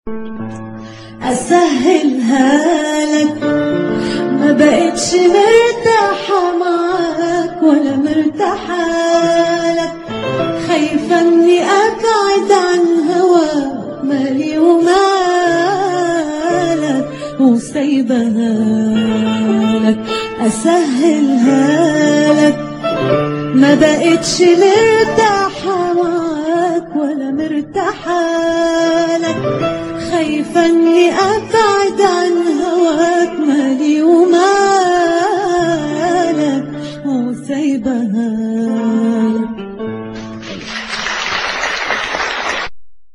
أسهلها لك، ما بقتش مرتاحة معاك ولا مرتاحة لك، خايفة اني ابعد عن هواك مالي ومالك وسايبها لك. أسهلها لك، ما بقتش مرتاحة معاك ولا مرتاحة لك، خايفة اني ابعد عن